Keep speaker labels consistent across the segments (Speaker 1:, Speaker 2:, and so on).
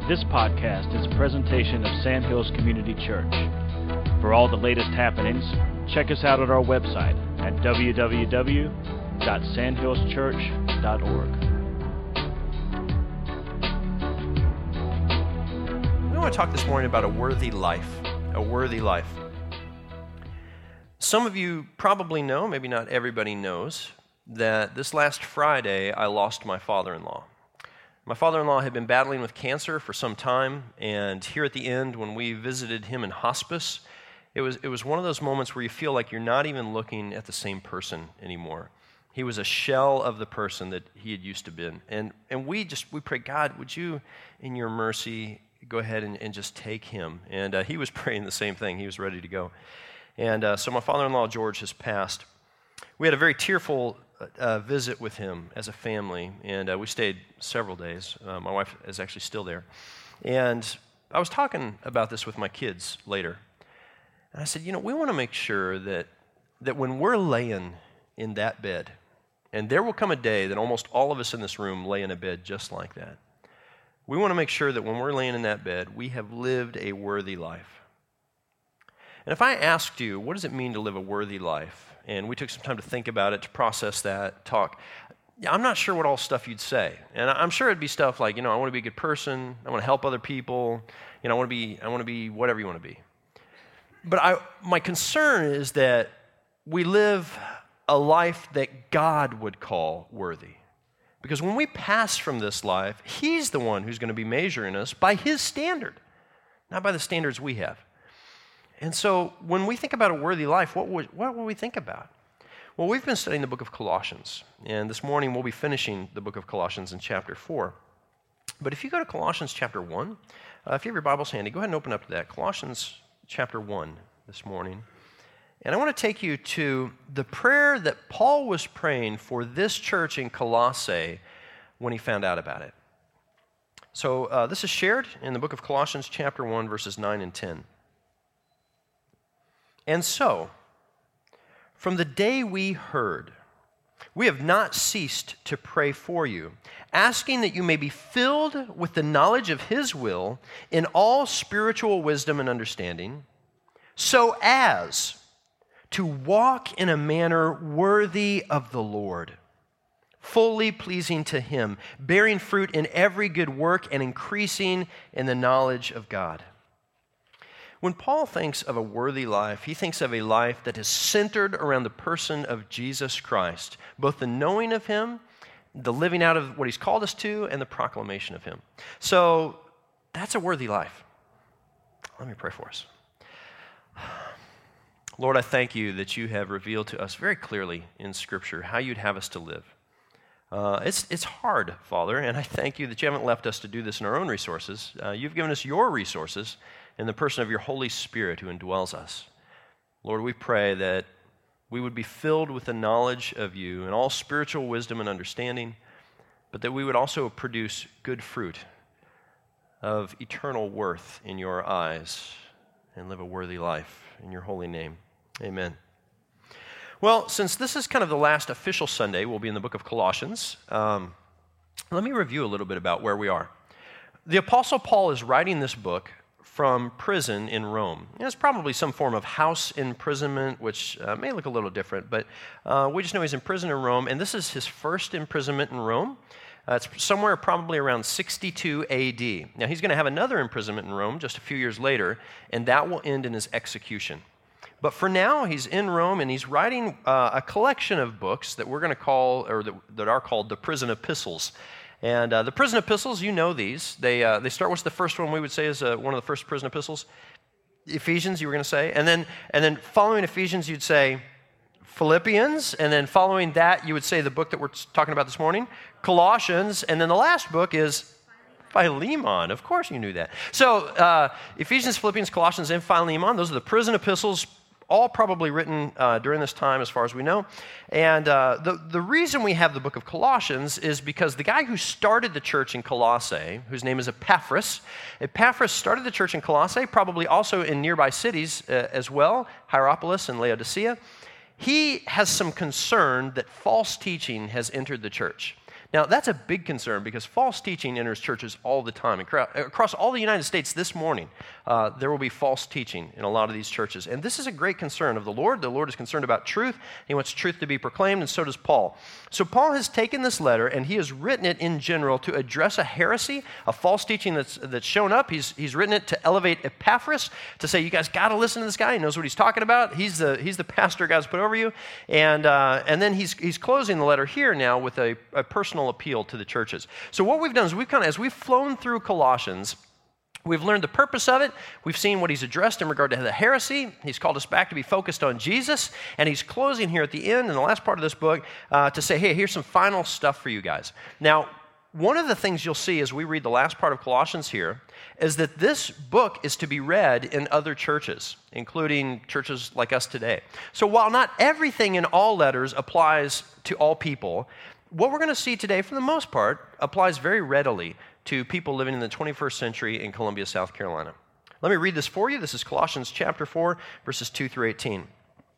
Speaker 1: This podcast is a presentation of Sandhills Community Church. For all the latest happenings, check us out at our website at www.sandhillschurch.org.
Speaker 2: I want to talk this morning about a worthy life, a worthy life. Some of you probably know, maybe not everybody knows, that this last Friday I lost my father-in-law. My father-in-law had been battling with cancer for some time, and here at the end, when we visited him in hospice, it was one of those moments where you feel like you're not even looking at the same person anymore. He was a shell of the person that he had used to been. And we prayed, God, would you, in your mercy, go ahead and just take him? And he was praying the same thing. He was ready to go. And so my father-in-law, George, has passed. We had a very tearful visit with him as a family, and we stayed several days. My wife is actually still there. And I was talking about this with my kids later. And I said, we want to make sure that when we're laying in that bed, and there will come a day that almost all of us in this room lay in a bed just like that. We want to make sure that when we're laying in that bed, we have lived a worthy life. And if I asked you, what does it mean to live a worthy life? And we took some time to think about it, to process that, talk. I'm not sure what all stuff you'd say. And I'm sure it'd be stuff like, I want to be a good person. I want to help other people. I want to be whatever you want to be. But my concern is that we live a life that God would call worthy. Because when we pass from this life, He's the one who's going to be measuring us by His standard, not by the standards we have. And so when we think about a worthy life, what would we think about? Well, we've been studying the book of Colossians, and this morning we'll be finishing the book of Colossians in chapter 4. But if you go to Colossians chapter 1, if you have your Bibles handy, go ahead and open up to that. Colossians chapter 1 this morning. And I want to take you to the prayer that Paul was praying for this church in Colossae when he found out about it. So this is shared in the book of Colossians chapter 1, verses 9 and 10. And so, from the day we heard, we have not ceased to pray for you, asking that you may be filled with the knowledge of His will in all spiritual wisdom and understanding, so as to walk in a manner worthy of the Lord, fully pleasing to Him, bearing fruit in every good work and increasing in the knowledge of God. When Paul thinks of a worthy life, he thinks of a life that is centered around the person of Jesus Christ, both the knowing of Him, the living out of what He's called us to, and the proclamation of Him. So that's a worthy life. Let me pray for us. Lord, I thank you that you have revealed to us very clearly in Scripture how you'd have us to live. It's hard, Father, and I thank you that you haven't left us to do this in our own resources. You've given us your resources in the person of your Holy Spirit who indwells us. Lord, we pray that we would be filled with the knowledge of you and all spiritual wisdom and understanding, but that we would also produce good fruit of eternal worth in your eyes and live a worthy life in your holy name. Amen. Well, since this is kind of the last official Sunday, we'll be in the book of Colossians. Let me review a little bit about where we are. The Apostle Paul is writing this book from prison in Rome. It's probably some form of house imprisonment, which may look a little different, but we just know he's in prison in Rome, and this is his first imprisonment in Rome. It's somewhere probably around 62 A.D. Now, he's going to have another imprisonment in Rome just a few years later, and that will end in his execution. But for now, he's in Rome, and he's writing a collection of books that we're going to call, or that are called the prison epistles. And the prison epistles, you know these. They start, what's the first one we would say is one of the first prison epistles? Ephesians, you were going to say. And then following Ephesians, you'd say Philippians. And then following that, you would say the book that we're talking about this morning, Colossians. And then the last book is Philemon. Of course you knew that. So Ephesians, Philippians, Colossians, and Philemon, those are the prison epistles, all probably written during this time as far as we know. And the reason we have the book of Colossians is because the guy who started the church in Colossae, whose name is Epaphras started the church in Colossae, probably also in nearby cities as well, Hierapolis and Laodicea. He has some concern that false teaching has entered the church. Now, that's a big concern because false teaching enters churches all the time. Across all the United States this morning, there will be false teaching in a lot of these churches. And this is a great concern of the Lord. The Lord is concerned about truth. He wants truth to be proclaimed, and so does Paul. So Paul has taken this letter, and he has written it in general to address a heresy, a false teaching that's shown up. He's written it to elevate Epaphras, to say, you guys got to listen to this guy. He knows what he's talking about. He's the pastor God's put over you. And then he's closing the letter here now with a personal appeal to the churches. So what we've done is as we've flown through Colossians, we've learned the purpose of it. We've seen what he's addressed in regard to the heresy. He's called us back to be focused on Jesus. And he's closing here at the end, in the last part of this book, to say, hey, here's some final stuff for you guys. Now, one of the things you'll see as we read the last part of Colossians here is that this book is to be read in other churches, including churches like us today. So while not everything in all letters applies to all people, what we're going to see today, for the most part, applies very readily to people living in the 21st century in Columbia, South Carolina. Let me read this for you. This is Colossians chapter 4, verses 2 through 18.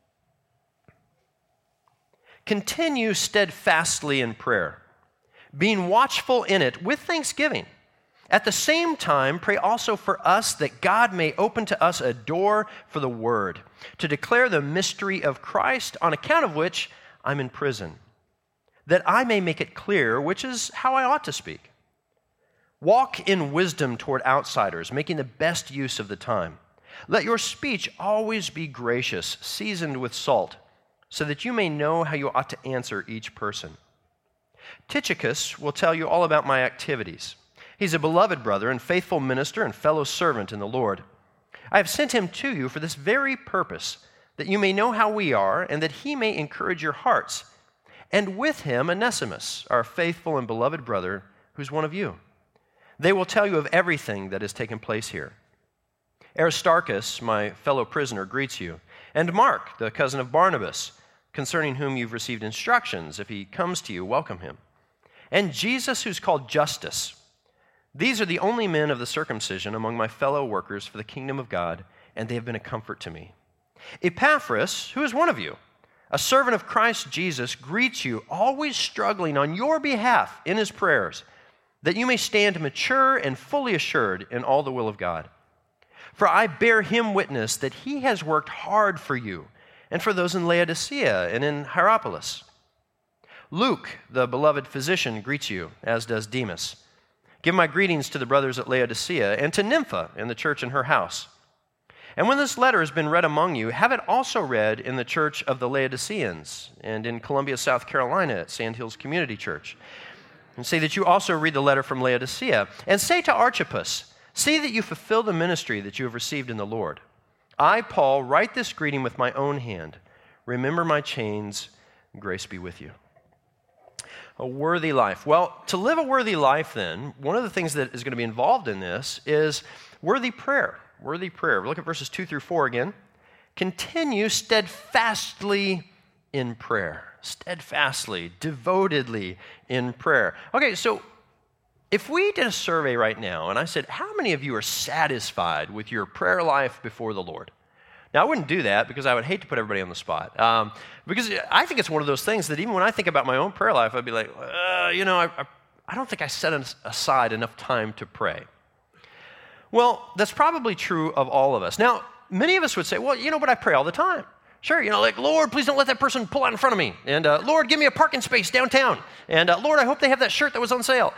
Speaker 2: Continue steadfastly in prayer, being watchful in it with thanksgiving. At the same time, pray also for us that God may open to us a door for the word, to declare the mystery of Christ, on account of which I'm in prison, that I may make it clear which is how I ought to speak. Walk in wisdom toward outsiders, making the best use of the time. Let your speech always be gracious, seasoned with salt, so that you may know how you ought to answer each person. Tychicus will tell you all about my activities. He's a beloved brother and faithful minister and fellow servant in the Lord. I have sent him to you for this very purpose, that you may know how we are, and that he may encourage your hearts. And with him Onesimus, our faithful and beloved brother, who's one of you. They will tell you of everything that has taken place here. Aristarchus, my fellow prisoner, greets you, and Mark, the cousin of Barnabas, concerning whom you've received instructions. If he comes to you, welcome him. And Jesus, who's called Justus. These are the only men of the circumcision among my fellow workers for the kingdom of God, and they have been a comfort to me. Epaphras, who is one of you, a servant of Christ Jesus, greets you, always struggling on your behalf in his prayers, that you may stand mature and fully assured in all the will of God. For I bear him witness that he has worked hard for you and for those in Laodicea and in Hierapolis. Luke, the beloved physician, greets you, as does Demas. Give my greetings to the brothers at Laodicea and to Nympha in the church in her house. And when this letter has been read among you, have it also read in the church of the Laodiceans and in Columbia, South Carolina at Sandhills Community Church. And say that you also read the letter from Laodicea. And say to Archippus, see that you fulfill the ministry that you have received in the Lord. I, Paul, write this greeting with my own hand. Remember my chains. Grace be with you. A worthy life. Well, to live a worthy life, then, one of the things that is going to be involved in this is worthy prayer. Worthy prayer. Look at verses 2 through 4 again. Continue steadfastly in prayer. Steadfastly, devotedly in prayer. Okay, so if we did a survey right now and I said, how many of you are satisfied with your prayer life before the Lord? Now, I wouldn't do that because I would hate to put everybody on the spot. Because I think it's one of those things that even when I think about my own prayer life, I'd be like, I don't think I set aside enough time to pray. Well, that's probably true of all of us. Now, many of us would say, well, but I pray all the time. Sure, like, Lord, please don't let that person pull out in front of me. And Lord, give me a parking space downtown. And Lord, I hope they have that shirt that was on sale.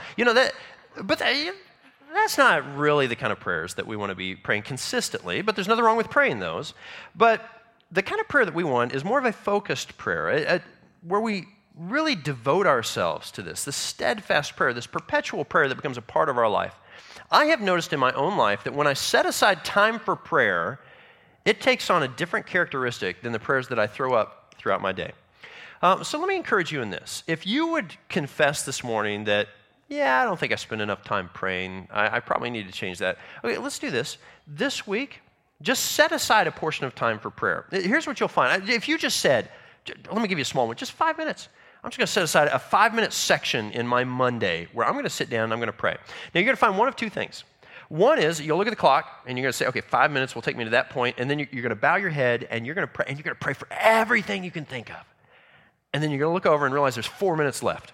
Speaker 2: That's not really the kind of prayers that we want to be praying consistently, but there's nothing wrong with praying those. But the kind of prayer that we want is more of a focused prayer, where we really devote ourselves to this steadfast prayer, this perpetual prayer that becomes a part of our life. I have noticed in my own life that when I set aside time for prayer, it takes on a different characteristic than the prayers that I throw up throughout my day. So let me encourage you in this. If you would confess this morning that, I don't think I spend enough time praying, I probably need to change that. Okay, let's do this. This week, just set aside a portion of time for prayer. Here's what you'll find. If you just said, let me give you a small one, just 5 minutes. I'm just going to set aside a 5-minute section in my Monday where I'm going to sit down and I'm going to pray. Now, you're going to find one of two things. One is you'll look at the clock and you're going to say, okay, 5 minutes will take me to that point, and then you're going to bow your head and you're going to pray, and you're going to pray for everything you can think of. And then you're going to look over and realize there's 4 minutes left.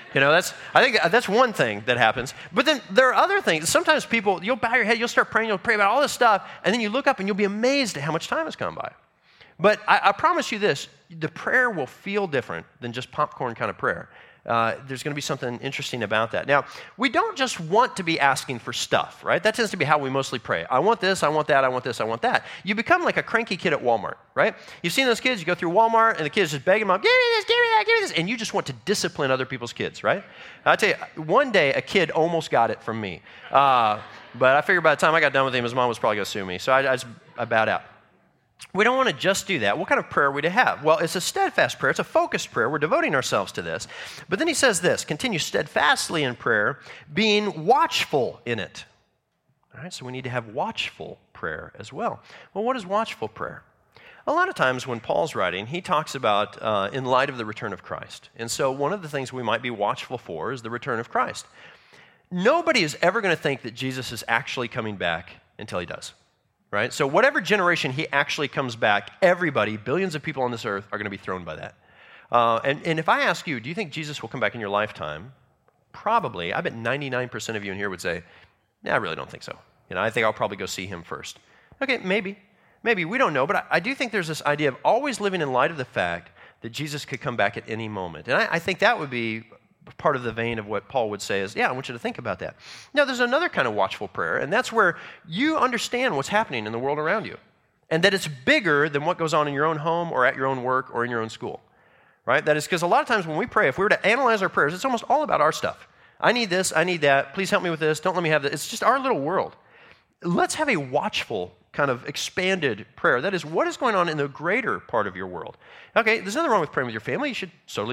Speaker 2: I think that's one thing that happens. But then there are other things. Sometimes people, you'll bow your head, you'll start praying, you'll pray about all this stuff, and then you look up and you'll be amazed at how much time has gone by. But I promise you this, the prayer will feel different than just popcorn kind of prayer. There's going to be something interesting about that. Now, we don't just want to be asking for stuff, right? That tends to be how we mostly pray. I want this, I want that, I want this, I want that. You become like a cranky kid at Walmart, right? You've seen those kids, you go through Walmart, and the kids just begging them up, give me this, give me that, give me this, and you just want to discipline other people's kids, right? I'll tell you, one day a kid almost got it from me. But I figured by the time I got done with him, his mom was probably going to sue me, so I bowed out. We don't want to just do that. What kind of prayer are we to have? Well, it's a steadfast prayer. It's a focused prayer. We're devoting ourselves to this. But then he says this, continue steadfastly in prayer, being watchful in it. All right, so we need to have watchful prayer as well. Well, what is watchful prayer? A lot of times when Paul's writing, he talks about in light of the return of Christ. And so one of the things we might be watchful for is the return of Christ. Nobody is ever going to think that Jesus is actually coming back until he does. Right? So whatever generation he actually comes back, everybody, billions of people on this earth are going to be thrown by that. And if I ask you, do you think Jesus will come back in your lifetime? Probably. I bet 99% of you in here would say, I really don't think so. I think I'll probably go see him first. Okay, maybe. Maybe. We don't know. But I do think there's this idea of always living in light of the fact that Jesus could come back at any moment. And I think that would be part of the vein of what Paul would say is, I want you to think about that. Now, there's another kind of watchful prayer, and that's where you understand what's happening in the world around you, and that it's bigger than what goes on in your own home or at your own work or in your own school, right? That is because a lot of times when we pray, if we were to analyze our prayers, it's almost all about our stuff. I need this, I need that, please help me with this, don't let me have that. It's just our little world. Let's have a watchful kind of expanded prayer. That is, what is going on in the greater part of your world? Okay, there's nothing wrong with praying with your family. You should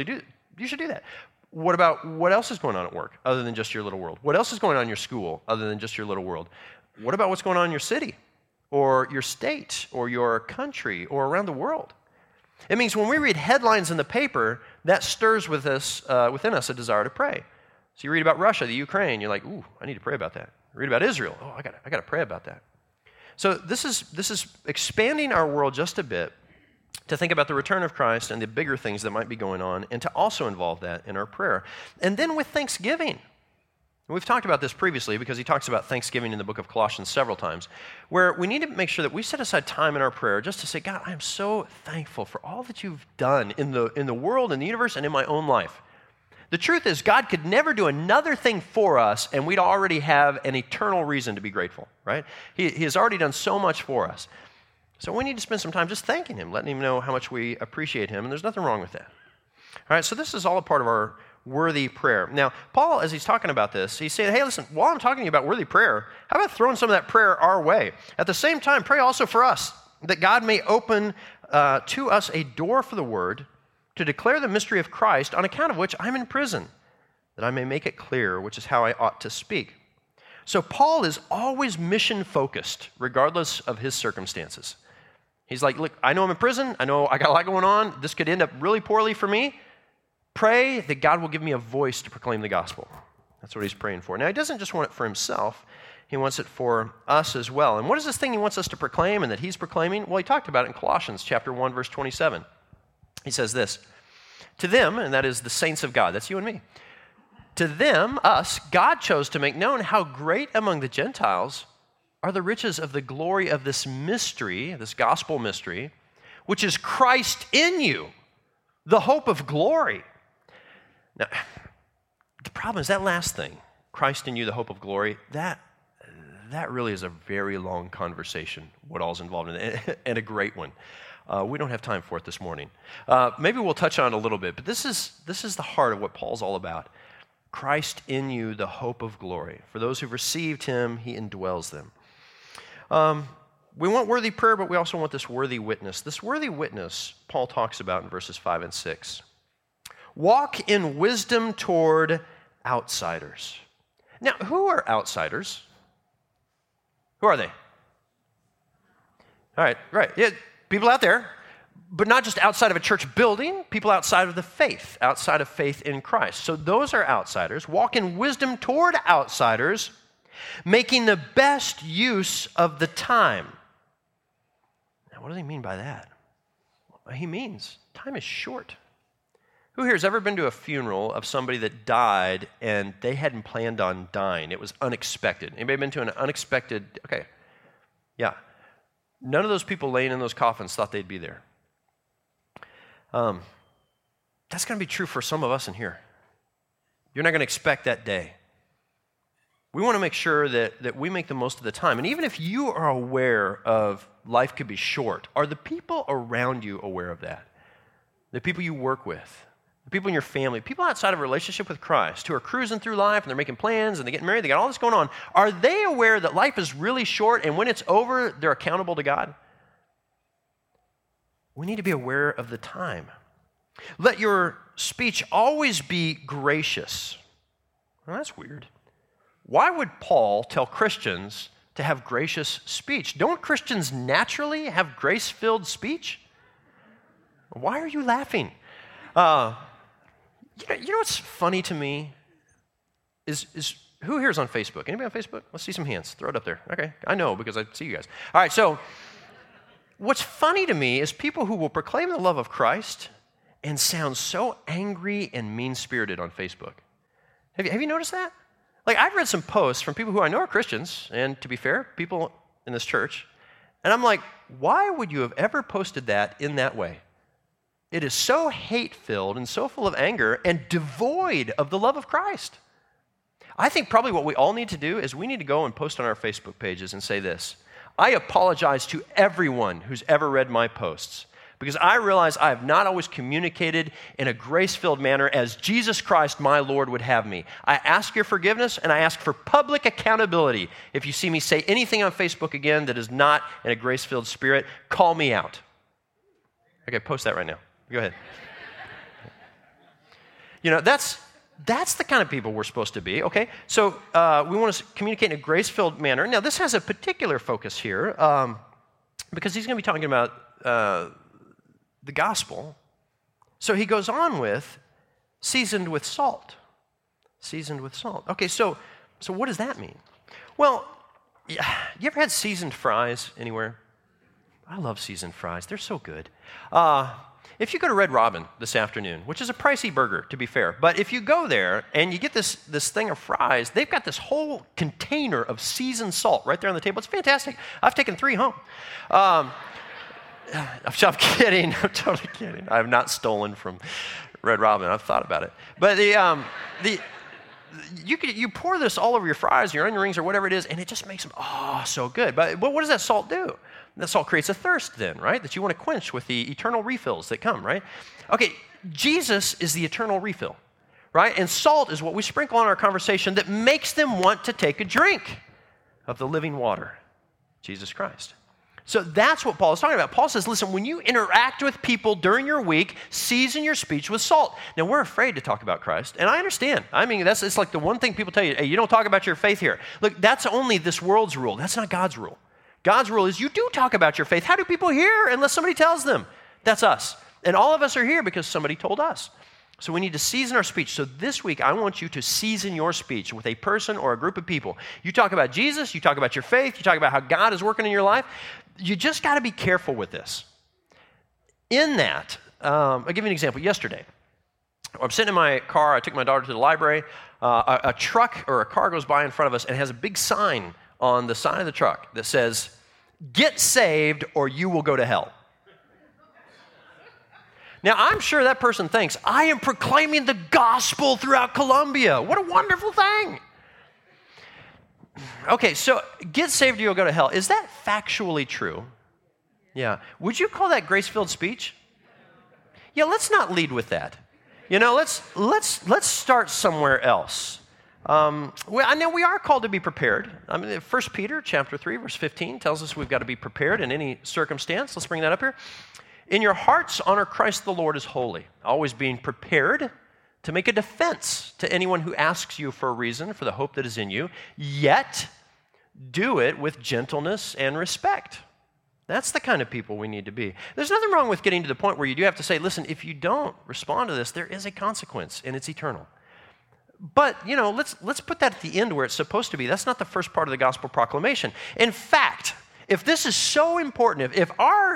Speaker 2: do that. What about what else is going on at work other than just your little world? What else is going on in your school other than just your little world? What about what's going on in your city or your state or your country or around the world? It means when we read headlines in the paper, that stirs within us a desire to pray. So you read about Russia, the Ukraine, you're like, ooh, I need to pray about that. Read about Israel, I got to pray about that. So this is expanding our world just a bit to think about the return of Christ and the bigger things that might be going on, and to also involve that in our prayer. And then with thanksgiving. We've talked about this previously because he talks about thanksgiving in the book of Colossians several times, where we need to make sure that we set aside time in our prayer just to say, God, I am so thankful for all that you've done in the world, in the universe, and in my own life. The truth is, God could never do another thing for us, and we'd already have an eternal reason to be grateful, right? He has already done so much for us. So we need to spend some time just thanking him, letting him know how much we appreciate him, and there's nothing wrong with that. All right, so this is all a part of our worthy prayer. Now, Paul, as he's talking about this, he's saying, hey, listen, while I'm talking to you about worthy prayer, how about throwing some of that prayer our way? At the same time, pray also for us, that God may open to us a door for the word to declare the mystery of Christ, on account of which I'm in prison, that I may make it clear, which is how I ought to speak. So Paul is always mission-focused, regardless of his circumstances. He's like, look, I know I'm in prison. I know I got a lot going on. This could end up really poorly for me. Pray that God will give me a voice to proclaim the gospel. That's what he's praying for. Now, he doesn't just want it for himself. He wants it for us as well. And what is this thing he wants us to proclaim and that he's proclaiming? Well, he talked about it in Colossians chapter 1, verse 27. He says this, to them, and that is the saints of God, that's you and me, to them, us, God chose to make known how great among the Gentiles are the riches of the glory of this mystery, this gospel mystery, which is Christ in you, the hope of glory. Now, the problem is that last thing, Christ in you, the hope of glory, that really is a very long conversation, what all's involved in it, and a great one. We don't have time for it this morning. Maybe we'll touch on it a little bit, but this is the heart of what Paul's all about. Christ in you, the hope of glory. For those who've received him, he indwells them. We want worthy prayer, but we also want this worthy witness. This worthy witness, Paul talks about in verses 5 and 6. Walk in wisdom toward outsiders. Now, who are outsiders? Who are they? All right. Yeah, people out there, but not just outside of a church building, people outside of the faith, outside of faith in Christ. So those are outsiders. Walk in wisdom toward outsiders, making the best use of the time. Now, what does he mean by that? Well, he means time is short. Who here has ever been to a funeral of somebody that died and they hadn't planned on dying? It was unexpected. Anybody been to an unexpected, okay, yeah. None of those people laying in those coffins thought they'd be there. That's going to be true for some of us in here. You're not going to expect that day. We want to make sure that we make the most of the time. And even if you are aware of life could be short, are the people around you aware of that? The people you work with, the people in your family, people outside of a relationship with Christ who are cruising through life and they're making plans and they're getting married, they got all this going on. Are they aware that life is really short and when it's over, they're accountable to God? We need to be aware of the time. Let your speech always be gracious. Well, that's weird. Why would Paul tell Christians to have gracious speech? Don't Christians naturally have grace-filled speech? Why are you laughing? You know what's funny to me is who here is on Facebook? Anybody on Facebook? Let's see some hands. Throw it up there. Okay, I know because I see you guys. All right, so what's funny to me is people who will proclaim the love of Christ and sound so angry and mean-spirited on Facebook. Have you noticed that? Like, I've read some posts from people who I know are Christians, and to be fair, people in this church, and I'm like, why would you have ever posted that in that way? It is so hate-filled and so full of anger and devoid of the love of Christ. I think probably what we all need to do is we need to go and post on our Facebook pages and say this: I apologize to everyone who's ever read my posts, because I realize I have not always communicated in a grace-filled manner as Jesus Christ, my Lord, would have me. I ask your forgiveness, and I ask for public accountability. If you see me say anything on Facebook again that is not in a grace-filled spirit, call me out. Okay, post that right now. Go ahead. You know, that's the kind of people we're supposed to be, okay? So we want to communicate in a grace-filled manner. Now, this has a particular focus here because he's going to be talking about the gospel. So he goes on with seasoned with salt. Seasoned with salt. Okay, so what does that mean? Well, you ever had seasoned fries anywhere? I love seasoned fries. They're so good. If you go to Red Robin this afternoon, which is a pricey burger, to be fair, but if you go there and you get this thing of fries, they've got this whole container of seasoned salt right there on the table. It's fantastic. I've taken 3 home. I'm kidding. I'm totally kidding. I have not stolen from Red Robin. I've thought about it. But you pour this all over your fries, your onion rings, or whatever it is, and it just makes them so good. But what does that salt do? That salt creates a thirst then, right? That you want to quench with the eternal refills that come, right? Okay, Jesus is the eternal refill, right? And salt is what we sprinkle on our conversation that makes them want to take a drink of the living water, Jesus Christ. So that's what Paul is talking about. Paul says, listen, when you interact with people during your week, season your speech with salt. Now, we're afraid to talk about Christ, and I understand. I mean, it's like the one thing people tell you, hey, you don't talk about your faith here. Look, that's only this world's rule. That's not God's rule. God's rule is you do talk about your faith. How do people hear unless somebody tells them? That's us. And all of us are here because somebody told us. So we need to season our speech. So this week, I want you to season your speech with a person or a group of people. You talk about Jesus, you talk about your faith, you talk about how God is working in your life. You just got to be careful with this. In that, I'll give you an example. Yesterday, I'm sitting in my car. I took my daughter to the library. A truck or a car goes by in front of us and has a big sign on the side of the truck that says, "Get saved or you will go to hell." Now, I'm sure that person thinks, I am proclaiming the gospel throughout Columbia. What a wonderful thing. Okay, so get saved or you'll go to hell. Is that factually true? Yeah. Would you call that grace-filled speech? Yeah, let's not lead with that. You know, let's start somewhere else. I know we are called to be prepared. I mean, 1 Peter chapter 3, verse 15 tells us we've got to be prepared in any circumstance. Let's bring that up here. In your hearts, honor Christ the Lord as holy, always being prepared to make a defense to anyone who asks you for a reason for the hope that is in you, yet do it with gentleness and respect. That's the kind of people we need to be. There's nothing wrong with getting to the point where you do have to say, listen, if you don't respond to this, there is a consequence, and it's eternal. But, you know, let's put that at the end where it's supposed to be. That's not the first part of the gospel proclamation. In fact, if this is so important, if our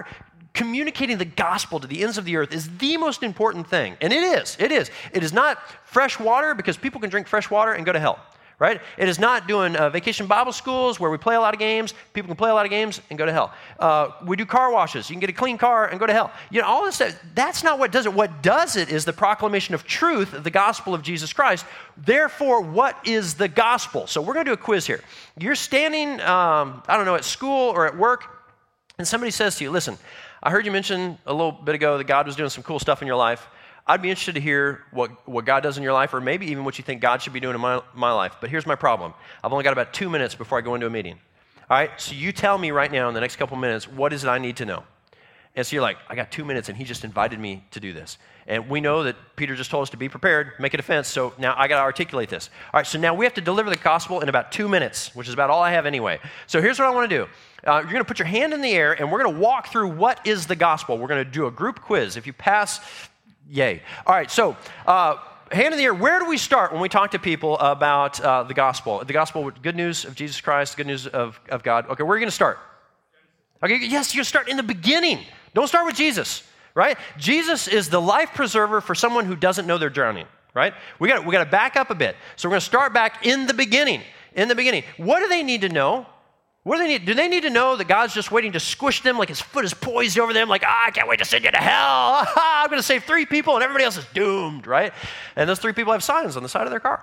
Speaker 2: communicating the gospel to the ends of the earth is the most important thing. And it is. It is. It is not fresh water because people can drink fresh water and go to hell, right? It is not doing vacation Bible schools where we play a lot of games. People can play a lot of games and go to hell. We do car washes. You can get a clean car and go to hell. You know, all this stuff, that's not what does it. What does it is the proclamation of truth, the gospel of Jesus Christ. Therefore, what is the gospel? So we're going to do a quiz here. You're standing, at school or at work, and somebody says to you, listen, I heard you mention a little bit ago that God was doing some cool stuff in your life. I'd be interested to hear what God does in your life, or maybe even what you think God should be doing in my life. But here's my problem. I've only got about 2 minutes before I go into a meeting. All right, so you tell me right now in the next couple minutes, what is it I need to know? And so you're like, I got 2 minutes, and he just invited me to do this. And we know that Peter just told us to be prepared, make a defense, so now I got to articulate this. All right, so now we have to deliver the gospel in about 2 minutes, which is about all I have anyway. So here's what I want to do. You're going to put your hand in the air, and we're going to walk through what is the gospel. We're going to do a group quiz. If you pass, yay. All right, so hand in the air, where do we start when we talk to people about the gospel? The gospel, good news of Jesus Christ, good news of God. Okay, where are you going to start? Okay, yes, you're going to start in the beginning. Don't start with Jesus, right? Jesus is the life preserver for someone who doesn't know they're drowning, right? We got to back up a bit. So we're going to start back in the beginning. In the beginning. What do they need to know? What do they need? Do they need to know that God's just waiting to squish them, like his foot is poised over them, like, I can't wait to send you to hell. I'm going to save 3 people and everybody else is doomed, right? And those 3 people have signs on the side of their car.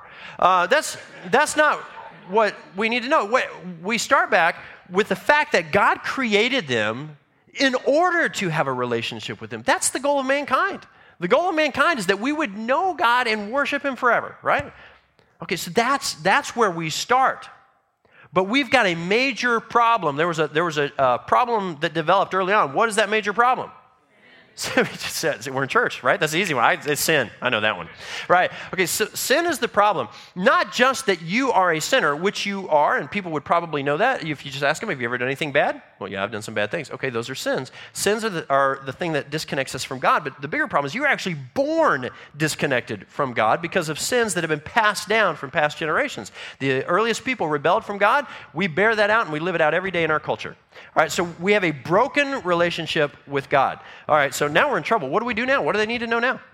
Speaker 2: That's not what we need to know. We start back with the fact that God created them in order to have a relationship with him. That's the goal of mankind. The goal of mankind is that we would know God and worship him forever, right? Okay, so that's where we start. But we've got a major problem. There was a problem that developed early on. What is that major problem? So we just said, we're in church, right? That's the easy one. It's sin. I know that one. Right. Okay, so sin is the problem. Not just that you are a sinner, which you are, and people would probably know that. If you just ask them, have you ever done anything bad? Well, yeah, I've done some bad things. Okay, those are sins. Sins are the thing that disconnects us from God. But the bigger problem is you were actually born disconnected from God because of sins that have been passed down from past generations. The earliest people rebelled from God. We bear that out, and we live it out every day in our culture. All right, so we have a broken relationship with God. All right, so now we're in trouble. What do we do now? What do they need to know now?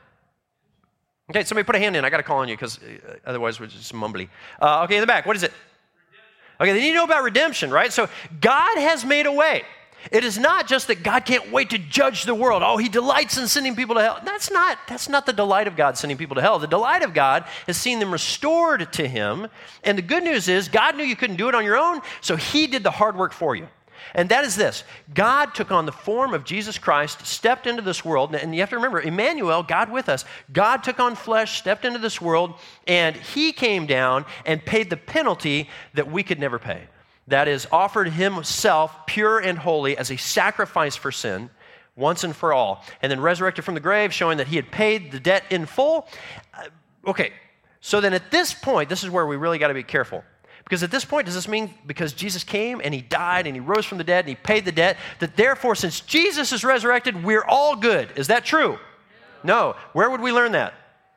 Speaker 2: Okay, somebody put a hand in. I got to call on you because otherwise we're just mumbly. Okay, in the back, what is it? Okay, they need to know about redemption, right? So God has made a way. It is not just that God can't wait to judge the world. Oh, he delights in sending people to hell. That's not the delight of God, sending people to hell. The delight of God is seeing them restored to him. And the good news is God knew you couldn't do it on your own, so he did the hard work for you. And that is this. God took on the form of Jesus Christ, stepped into this world, and you have to remember, Emmanuel, God with us, God took on flesh, stepped into this world, and he came down and paid the penalty that we could never pay. That is, offered himself pure and holy as a sacrifice for sin, once and for all, and then resurrected from the grave, showing that he had paid the debt in full. Okay, so then at this point, this is where we really got to be careful. Because at this point, does this mean because Jesus came and he died and he rose from the dead and he paid the debt, that therefore, since Jesus is resurrected, we're all good? Is that true? No. Where would we learn that?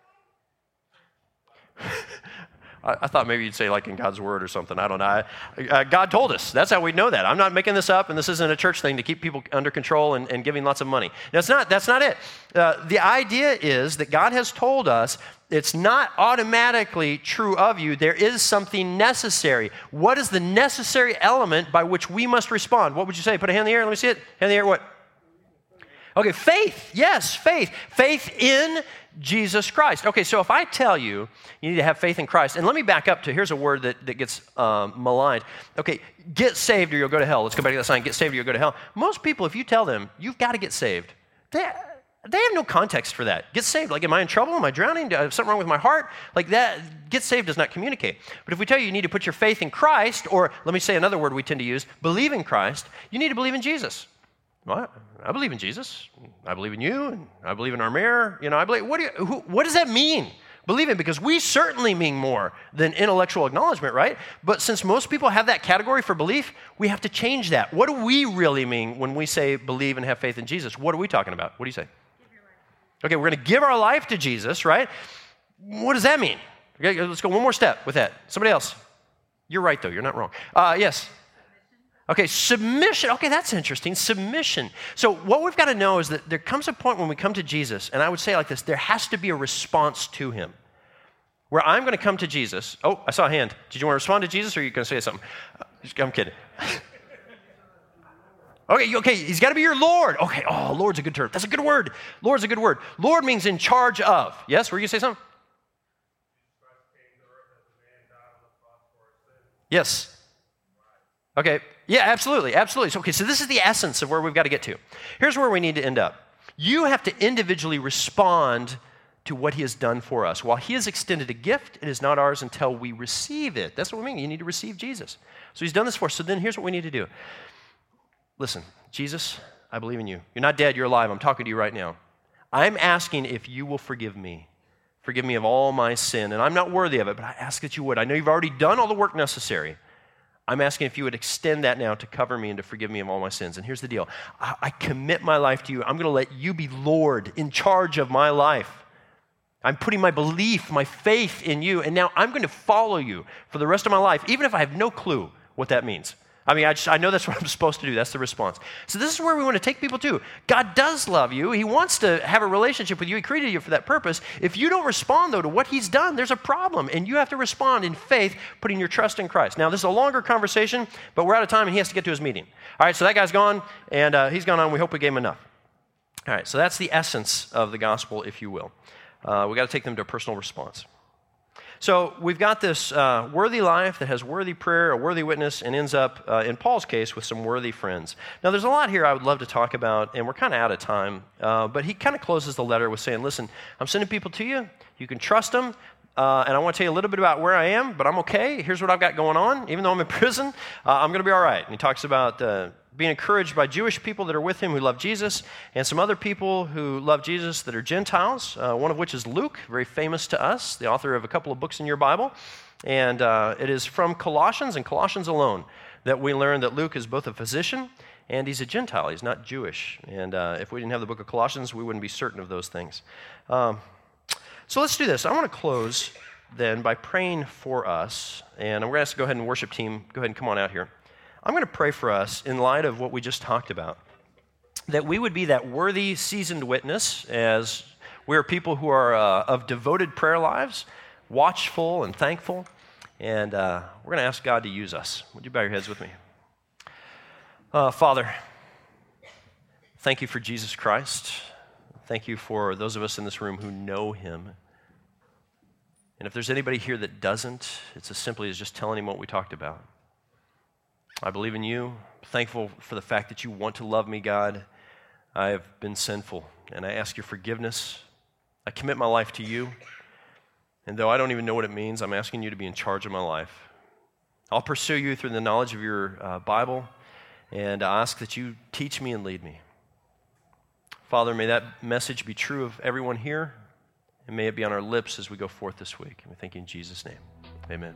Speaker 2: I thought maybe you'd say like in God's word or something. I don't know. God told us. That's how we know that. I'm not making this up, and this isn't a church thing to keep people under control and giving lots of money. That's not it. The idea is that God has told us it's not automatically true of you. There is something necessary. What is the necessary element by which we must respond? What would you say? Put a hand in the air. Let me see it. Hand in the air. What? Okay, faith. Yes, faith. Faith in Jesus Christ. Okay, so if I tell you you need to have faith in Christ, and let me back up to, here's a word that gets maligned. Okay, get saved or you'll go to hell. Let's go back to that sign, get saved or you'll go to hell. Most people, if you tell them, you've got to get saved, they have no context for that. Get saved, like, am I in trouble? Am I drowning? Do I have something wrong with my heart? Like that, get saved does not communicate. But if we tell you need to put your faith in Christ, or let me say another word we tend to use, believe in Christ, you need to believe in Jesus. Well, I believe in Jesus. I believe in you, and I believe in our mayor. You know, I believe. What does that mean? Believe in, because we certainly mean more than intellectual acknowledgement, right? But since most people have that category for belief, we have to change that. What do we really mean when we say believe and have faith in Jesus? What are we talking about? What do you say? Okay, we're going to give our life to Jesus, right? What does that mean? Okay, let's go one more step with that. Somebody else. You're right, though. You're not wrong. Yes. Okay, submission. Okay, that's interesting. Submission. So what we've got to know is that there comes a point when we come to Jesus, and I would say it like this, there has to be a response to him. Where I'm going to come to Jesus. Oh, I saw a hand. Did you want to respond to Jesus, or are you going to say something? I'm kidding. Okay, he's got to be your Lord. Okay, Lord's a good term. That's a good word. Lord's a good word. Lord means in charge of. Yes, were you going to say something? Yes. Okay, yeah, absolutely. So, so this is the essence of where we've got to get to. Here's where we need to end up. You have to individually respond to what he has done for us. While he has extended a gift, it is not ours until we receive it. That's what we mean. You need to receive Jesus. So he's done this for us. So then here's what we need to do. Listen, Jesus, I believe in you. You're not dead, you're alive. I'm talking to you right now. I'm asking if you will forgive me. Forgive me of all my sin. And I'm not worthy of it, but I ask that you would. I know you've already done all the work necessary. I'm asking if you would extend that now to cover me and to forgive me of all my sins. And here's the deal. I commit my life to you. I'm going to let you be Lord, in charge of my life. I'm putting my belief, my faith in you, and now I'm going to follow you for the rest of my life, even if I have no clue what that means. I mean, I know that's what I'm supposed to do. That's the response. So this is where we want to take people to. God does love you. He wants to have a relationship with you. He created you for that purpose. If you don't respond, though, to what he's done, there's a problem, and you have to respond in faith, putting your trust in Christ. Now, this is a longer conversation, but we're out of time, and he has to get to his meeting. All right, so that guy's gone, and he's gone on. We hope we gave him enough. All right, so that's the essence of the gospel, if you will. We got to take them to a personal response. So we've got this worthy life that has worthy prayer, a worthy witness, and ends up, in Paul's case, with some worthy friends. Now, there's a lot here I would love to talk about, and we're kind of out of time. But he kind of closes the letter with saying, listen, I'm sending people to you. You can trust them. And I want to tell you a little bit about where I am, but I'm okay. Here's what I've got going on. Even though I'm in prison, I'm going to be all right. And he talks about being encouraged by Jewish people that are with him who love Jesus, and some other people who love Jesus that are Gentiles, one of which is Luke, very famous to us, the author of a couple of books in your Bible. And it is from Colossians and Colossians alone that we learn that Luke is both a physician and he's a Gentile. He's not Jewish. And if we didn't have the book of Colossians, we wouldn't be certain of those things. So let's do this. I want to close then by praying for us. And I'm going to ask to go ahead and worship team, go ahead and come on out here. I'm going to pray for us in light of what we just talked about, that we would be that worthy, seasoned witness as we are people who are of devoted prayer lives, watchful and thankful, and we're going to ask God to use us. Would you bow your heads with me? Father, thank you for Jesus Christ. Thank you for those of us in this room who know him. And if there's anybody here that doesn't, it's as simply as just telling him what we talked about. I believe in you. I'm thankful for the fact that you want to love me, God. I have been sinful, and I ask your forgiveness. I commit my life to you. And though I don't even know what it means, I'm asking you to be in charge of my life. I'll pursue you through the knowledge of your Bible, and I ask that you teach me and lead me. Father, may that message be true of everyone here, and may it be on our lips as we go forth this week. And we thank you in Jesus' name. Amen.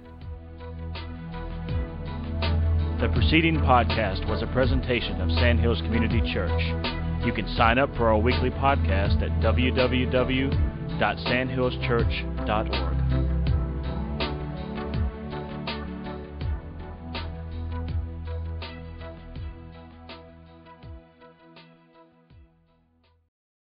Speaker 1: The preceding podcast was a presentation of Sandhills Community Church. You can sign up for our weekly podcast at www.sandhillschurch.org.